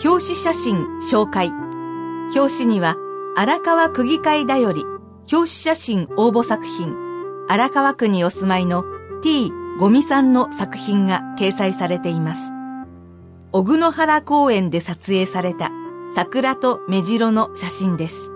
表紙写真紹介。表紙には荒川区議会だより表紙写真応募作品、荒川区にお住まいの T ゴミさんの作品が掲載されています。小久野原公園で撮影された桜と目白の写真です。